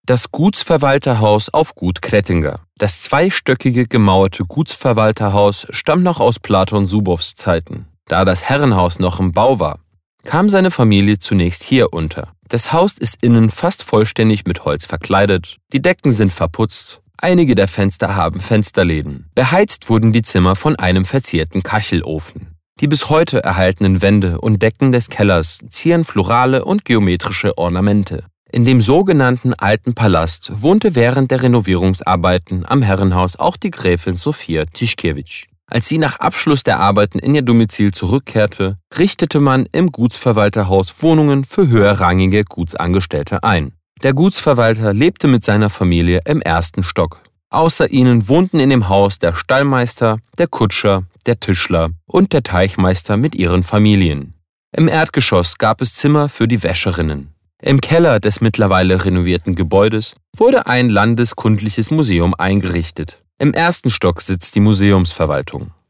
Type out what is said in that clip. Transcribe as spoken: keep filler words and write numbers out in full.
Das Gutsverwalterhaus auf Gut Klettinger. Das zweistöckige gemauerte Gutsverwalterhaus stammt noch aus Platon Subows Zeiten. Da das Herrenhaus noch im Bau war, kam seine Familie zunächst hier unter. Das Haus ist innen fast vollständig mit Holz verkleidet, die Decken sind verputzt, einige der Fenster haben Fensterläden. Beheizt wurden die Zimmer von einem verzierten Kachelofen. Die bis heute erhaltenen Wände und Decken des Kellers zieren florale und geometrische Ornamente. In dem sogenannten Alten Palast wohnte während der Renovierungsarbeiten am Herrenhaus auch die Gräfin Sophia Tischkiewicz. Als sie nach Abschluss der Arbeiten in ihr Domizil zurückkehrte, richtete man im Gutsverwalterhaus Wohnungen für höherrangige Gutsangestellte ein. Der Gutsverwalter lebte mit seiner Familie im ersten Stock. Außer ihnen wohnten in dem Haus der Stallmeister, der Kutscher, der Tischler und der Teichmeister mit ihren Familien. Im Erdgeschoss gab es Zimmer für die Wäscherinnen. Im Keller des mittlerweile renovierten Gebäudes wurde ein landeskundliches Museum eingerichtet. Im ersten Stock sitzt die Museumsverwaltung.